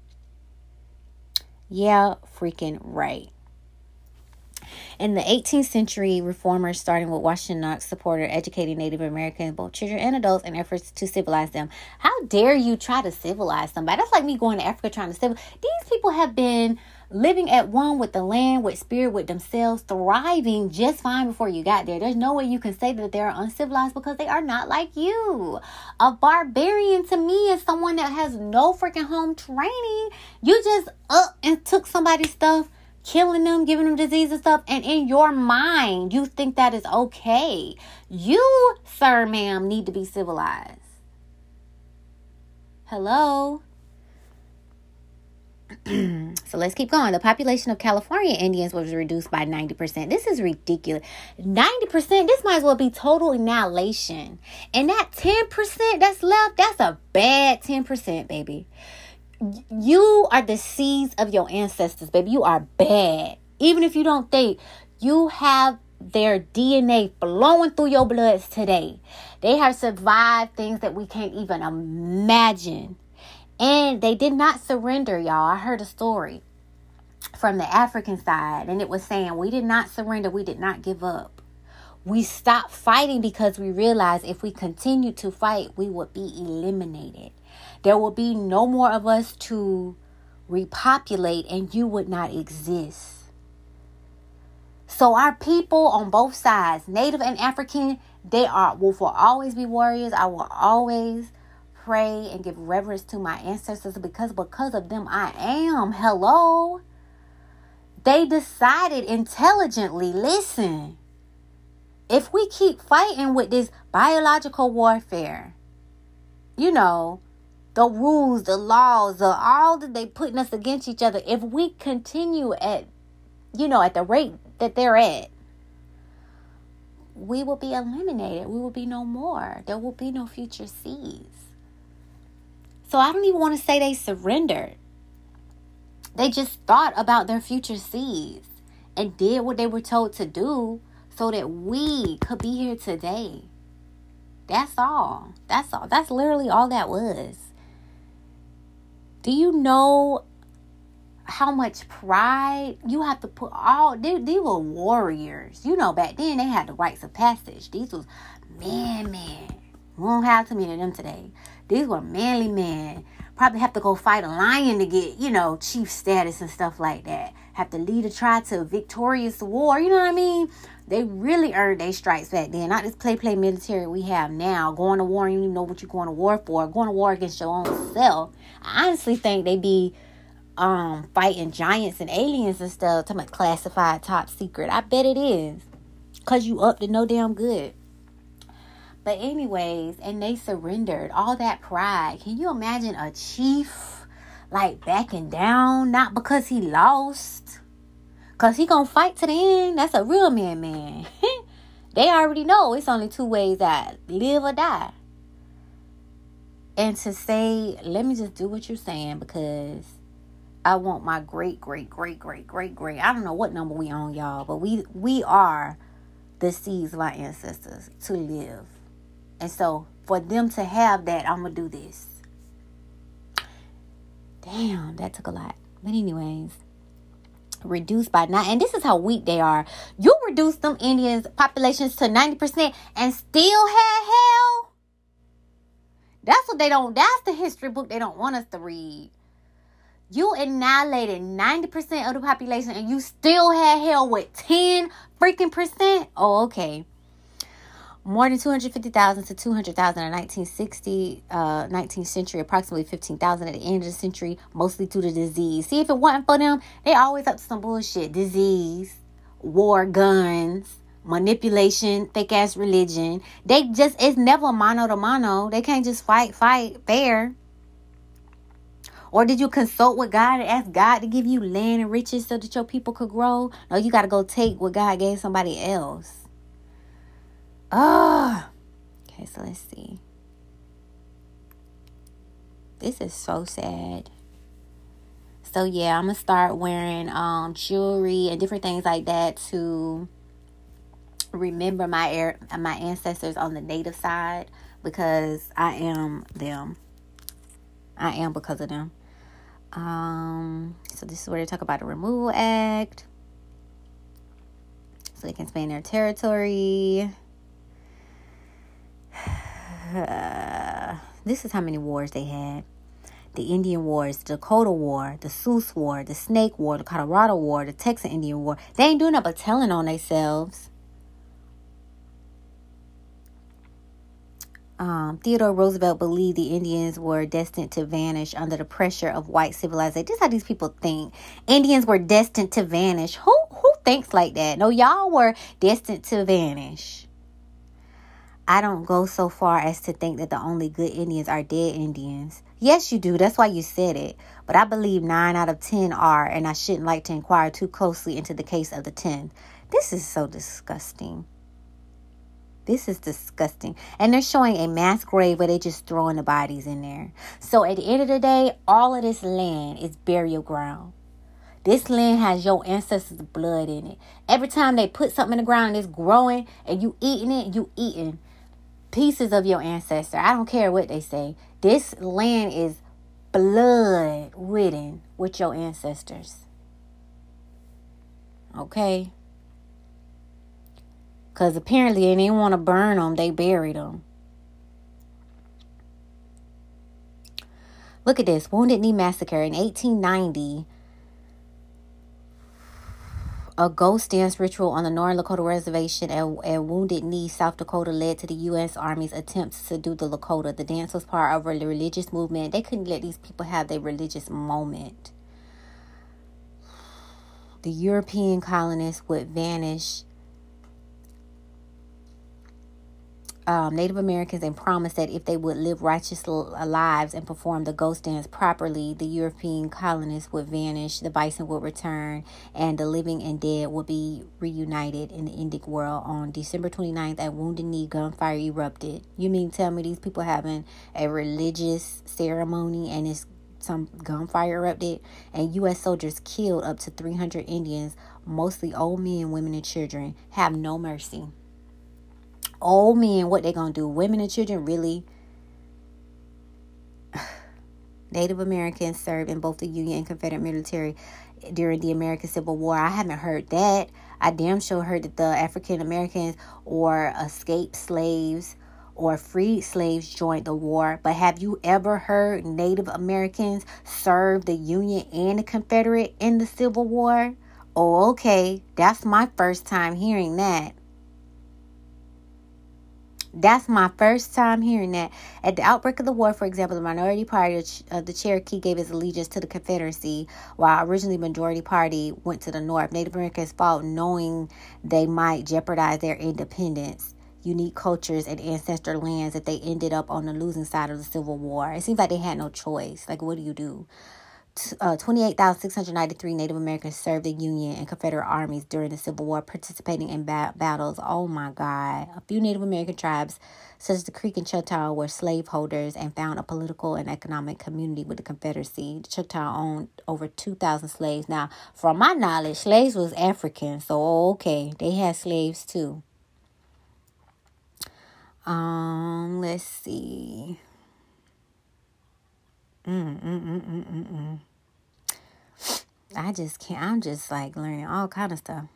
Yeah, freaking right. In the 18th century, reformers, starting with Washington Knox, supported educating Native Americans, both children and adults, in efforts to civilize them. How dare you try to civilize somebody? That's like me going to Africa trying to civilize. These people have been living at one with the land, with spirit, with themselves, thriving just fine before you got there. There's no way you can say that they're uncivilized because they are not like you. A barbarian to me is someone that has no freaking home training. You just up and took somebody's stuff, killing them, giving them disease and stuff, and in your mind, you think that is okay. You, sir, ma'am, need to be civilized. Hello? So let's keep going. The population of California Indians was reduced by 90%. This is ridiculous. 90%, this might as well be total annihilation. And that 10% that's left, that's a bad 10%, baby. You are the seeds of your ancestors, baby. You are bad. Even if you don't think, you have their DNA flowing through your bloods today. They have survived things that we can't even imagine. And they did not surrender, y'all. I heard a story from the African side, and it was saying, we did not surrender. We did not give up. We stopped fighting because we realized if we continued to fight, we would be eliminated. There will be no more of us to repopulate, and you would not exist. So our people on both sides, Native and African, will always be warriors. I will always pray and give reverence to my ancestors because of them I am. Hello. They decided intelligently, listen, if we keep fighting with this biological warfare, you know, the rules, the laws, all that they putting us against each other, if we continue at the rate that they're at, we will be eliminated. We will be no more. There will be no future seeds. So I don't even want to say they surrendered. They just thought about their future seeds and did what they were told to do so that we could be here today. That's all. That's all. That's literally all that was. Do you know how much pride you have to put these were warriors. You know, back then they had the rites of passage. These was man. We don't have too many of them today. These were manly men. Probably have to go fight a lion to get, chief status and stuff like that. Have to lead a tribe to a victorious war. You know what I mean? They really earned their stripes back then. Not this play military we have now. Going to war and you don't even know what you're going to war for. Going to war against your own self. I honestly think they be fighting giants and aliens and stuff. Talking about classified, top secret. I bet it is. Because you up to no damn good. But anyways, and they surrendered. All that pride. Can you imagine a chief backing down? Not because he lost. Because he gonna fight to the end. That's a real man. They already know it's only two ways out. Live or die. And to say, let me just do what you're saying because I want my great. I don't know what number we on, y'all. But we are the seeds of our ancestors to live. And so for them to have that, I'm going to do this. Damn, that took a lot. But anyways, reduced by 9. And this is how weak they are. You reduced them Indians populations to 90% and still had hell. That's the history book they don't want us to read. You annihilated 90% of the population and you still had hell with 10 freaking percent. Oh, okay. More than 250,000 to 200,000 in 1960, 19th century, approximately 15,000 at the end of the century, mostly due to disease. See, if it wasn't for them, they always up to some bullshit. Disease, war, guns, manipulation, fake-ass religion. It's never mano to mano. They can't just fight fair. Or did you consult with God and ask God to give you land and riches so that your people could grow? No, you got to go take what God gave somebody else. Okay, so let's see. This is so sad. So yeah, I'm gonna start wearing jewelry and different things like that to remember my ancestors on the native side because I am them. I am because of them. So this is where they talk about the Removal Act, so they can expand their territory. This is how many wars they had. the Indian Wars, the Dakota War, the Sioux War, the Snake War, the Colorado War, the Texas Indian War. They ain't doing nothing but telling on themselves. Theodore Roosevelt believed the Indians were destined to vanish under the pressure of white civilization. This is how these people think. Indians were destined to vanish. Who thinks like that? No, y'all were destined to vanish. I don't go so far as to think that the only good Indians are dead Indians. Yes, you do. That's why you said it. But I believe 9 out of 10 are, and I shouldn't like to inquire too closely into the case of the 10th. This is so disgusting. This is disgusting. And they're showing a mass grave where they're just throwing the bodies in there. So at the end of the day, all of this land is burial ground. This land has your ancestors' blood in it. Every time they put something in the ground and it's growing and you eating it, you eating pieces of your ancestor. I don't care what they say. This land is blood ridden with your ancestors. Okay? Because apparently they didn't want to burn them. They buried them. Look at this. Wounded Knee Massacre. In 1890, a ghost dance ritual on the North Lakota Reservation at Wounded Knee, South Dakota, led to the U.S. Army's attempts to subdue the Lakota. The dance was part of a religious movement. They couldn't let these people have their religious moment. The European colonists would vanish Native Americans and promised that if they would live righteous lives and perform the ghost dance properly, the European colonists would vanish, the bison would return, and the living and dead would be reunited in the Indic world. On December 29th at Wounded Knee, gunfire erupted. You mean tell me these people having a religious ceremony and it's some gunfire erupted? And U.S. soldiers killed up to 300 Indians, mostly old men, women, and children. Have no mercy. Old men, what they gonna do? Women and children, really? Native Americans served in both the Union and Confederate military during the American Civil War. I haven't heard that. I damn sure heard that the African Americans or escaped slaves or freed slaves joined the war. But have you ever heard Native Americans serve the Union and the Confederate in the Civil War? Oh, okay. That's my first time hearing that. That's my first time hearing that. At the outbreak of the war, for example, the minority party of the Cherokee gave its allegiance to the Confederacy, while originally the majority party went to the North. Native Americans fought knowing they might jeopardize their independence, unique cultures, and ancestral lands if they ended up on the losing side of the Civil War. It seems like they had no choice. Like, what do you do? 28,693 Native Americans served the Union and Confederate armies during the Civil War, participating in battles. Oh my God. A few Native American tribes, such as the Creek and Choctaw, were slaveholders and found a political and economic community with the Confederacy. The Choctaw owned over 2,000 slaves. Now, from my knowledge, slaves was African, so okay, they had slaves too. Let's see. I just can't. I'm just like learning all kind of stuff.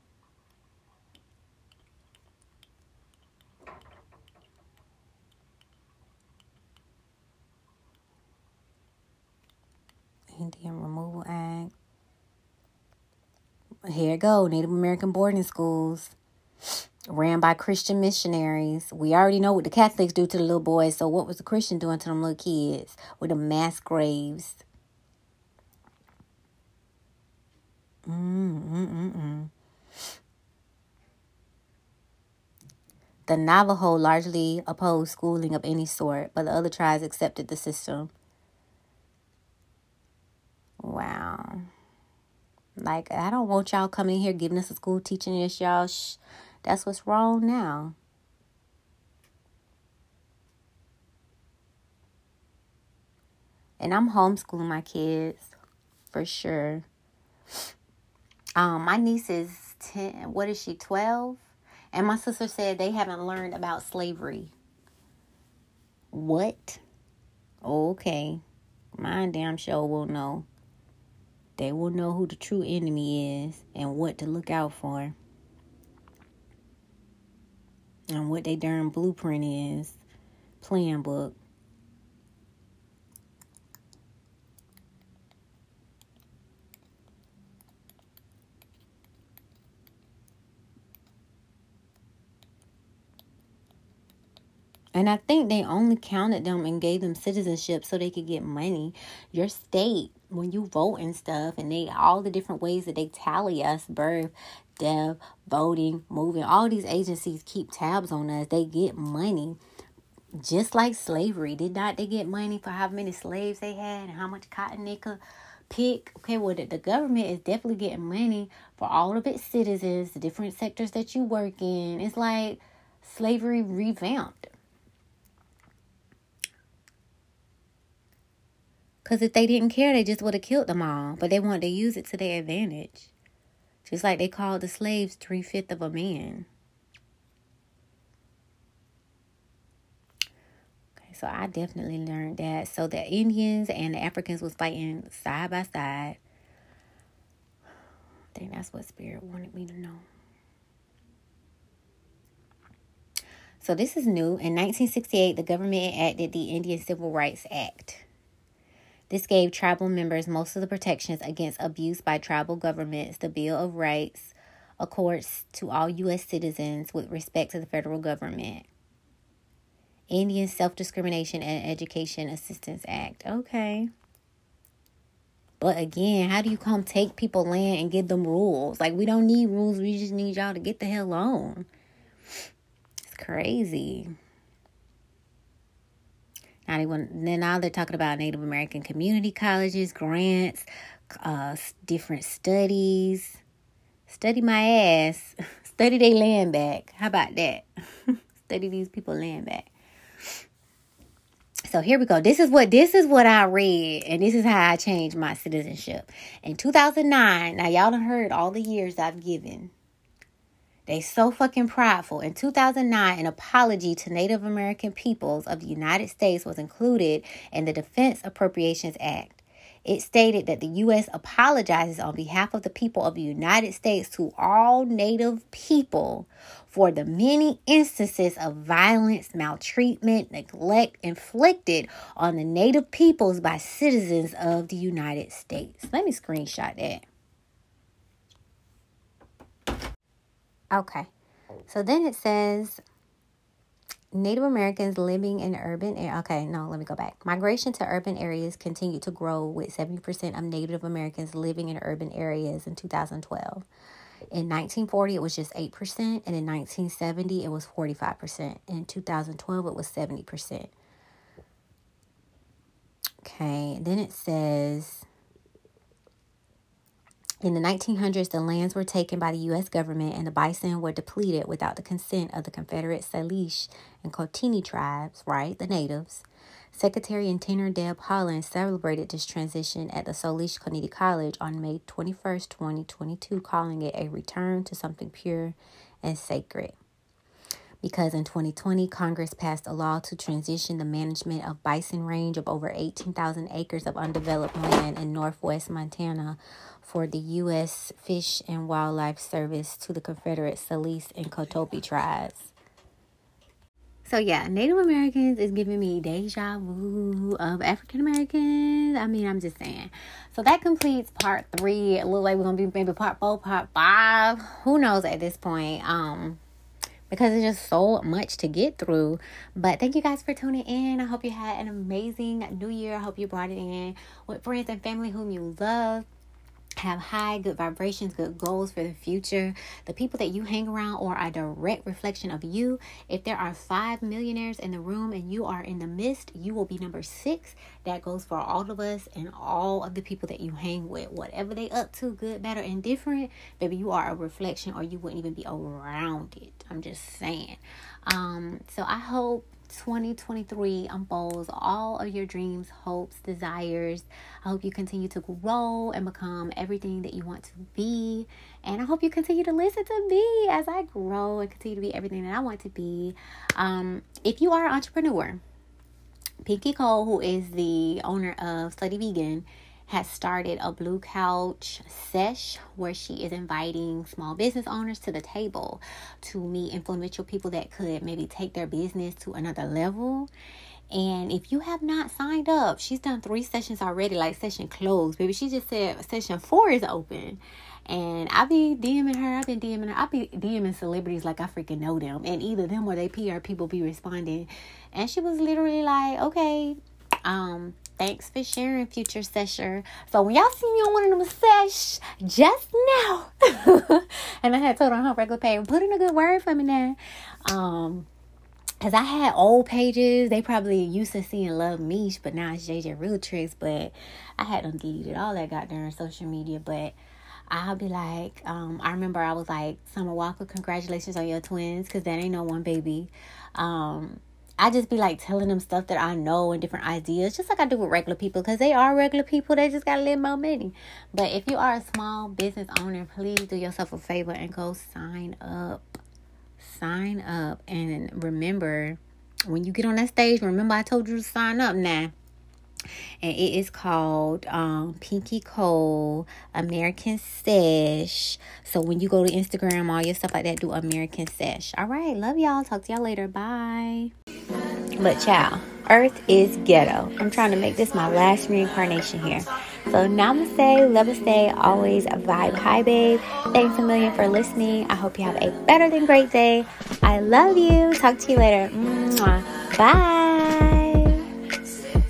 Indian Removal Act. Here it go. Native American boarding schools ran by Christian missionaries. We already know what the Catholics do to the little boys. So what was the Christian doing to them little kids with the mass graves? The Navajo largely opposed schooling of any sort, but the other tribes accepted the system. Wow. Like, I don't want y'all coming here giving us a school teaching this, y'all. That's what's wrong now. And I'm homeschooling my kids, for sure. My niece is 10. What is she, 12? And my sister said they haven't learned about slavery. What? Okay. Mine damn sure will know. They will know who the true enemy is and what to look out for. And what they darn blueprint is. Plan book. And I think they only counted them and gave them citizenship so they could get money. Your state, when you vote and stuff, and all the different ways that they tally us, birth, death, voting, moving, all these agencies keep tabs on us. They get money. Just like slavery. Did not they get money for how many slaves they had and how much cotton they could pick? Okay, well, the government is definitely getting money for all of its citizens, the different sectors that you work in. It's like slavery revamped. Because if they didn't care, they just would have killed them all. But they wanted to use it to their advantage. Just like they called the slaves 3/5 of a man. So I definitely learned that. So the Indians and the Africans was fighting side by side. I think that's what Spirit wanted me to know. So this is new. In 1968, the government enacted the Indian Civil Rights Act. This gave tribal members most of the protections against abuse by tribal governments. The Bill of Rights accords to all U.S. citizens with respect to the federal government. Indian Self-Discrimination and Education Assistance Act. Okay. But again, how do you come take people land and give them rules? Like, we don't need rules. We just need y'all to get the hell on. It's crazy. Now they're talking about Native American community colleges, grants, different studies. Study my ass. Study their land back. How about that? Study these people land back. So here we go. This is what I read, and this is how I changed my citizenship. In 2009, now y'all done heard all the years I've given. They so fucking prideful. In 2009, an apology to Native American peoples of the United States was included in the Defense Appropriations Act. It stated that the U.S. apologizes on behalf of the people of the United States to all Native people for the many instances of violence, maltreatment, neglect inflicted on the Native peoples by citizens of the United States. Let me screenshot that. Okay, so then it says Native Americans living in urban areas. Okay, no, let me go back. Migration to urban areas continued to grow with 70% of Native Americans living in urban areas in 2012. In 1940, it was just 8%, and in 1970, it was 45%. In 2012, it was 70%. Okay, then it says, in the 1900s, the lands were taken by the U.S. government and the bison were depleted without the consent of the Confederate Salish and Coutini tribes, right, the natives. Secretary and Tenor Deb Holland celebrated this transition at the Salish Community College on May 21st, 2022, calling it a return to something pure and sacred. Because in 2020, Congress passed a law to transition the management of bison range of over 18,000 acres of undeveloped land in northwest Montana for the U.S. Fish and Wildlife Service to the Confederate Salish and Cotopi tribes. So yeah, Native Americans is giving me deja vu of African Americans. I mean, I'm just saying. So that completes part 3. It looks like we're going to be maybe part 4, part 5. Who knows at this point? Because it's just so much to get through. But thank you guys for tuning in. I hope you had an amazing new year. I hope you brought it in with friends and family whom you love. Have high, good vibrations, good goals for the future. The people that you hang around are a direct reflection of you. If there are 5 millionaires in the room and you are in the midst, you will be number 6. That goes for all of us and all of the people that you hang with. Whatever they up to, good, bad, or indifferent, baby, you are a reflection or you wouldn't even be around it. I'm just saying. So I hope 2023 unfolds all of your dreams, hopes, desires. I hope you continue to grow and become everything that you want to be. And I hope you continue to listen to me as I grow and continue to be everything that I want to be. If you are an entrepreneur, Pinky Cole, who is the owner of Slutty Vegan, has started a Blue Couch sesh where she is inviting small business owners to the table to meet influential people that could maybe take their business to another level. And if you have not signed up, she's done 3 sessions already, like session closed. Baby, she just said session 4 is open. And I be DMing her. I've been DMing her. I be DMing celebrities like I freaking know them. And either them or they PR people be responding. And she was literally like, okay, thanks for sharing, Future Sesher. So when y'all see me on one of them sesh just now, and I had told her on her regular page, put in a good word for me now. Because I had old pages. They probably used to seeing Love Mish, but now it's JJ Real Tricks. But I had deleted all that goddamn social media. But I'll be like, I remember I was like, Summer Walker, congratulations on your twins, because that ain't no one baby. I just be like telling them stuff that I know and different ideas, just like I do with regular people, because they are regular people. They just got a little more money. But if you are a small business owner, please do yourself a favor and go sign up. Sign up. And remember, when you get on that stage, remember I told you to sign up now. And it is called Pinky Cole American Sesh. So when you go to Instagram, all your stuff like that, do American Sesh. All right, love y'all. Talk to y'all later. Bye. But child, Earth is ghetto. I'm trying to make this my last reincarnation here. So namaste, love and stay, always vibe high, babe. Thanks a million for listening. I hope you have a better than great day. I love you. Talk to you later. Mwah. Bye.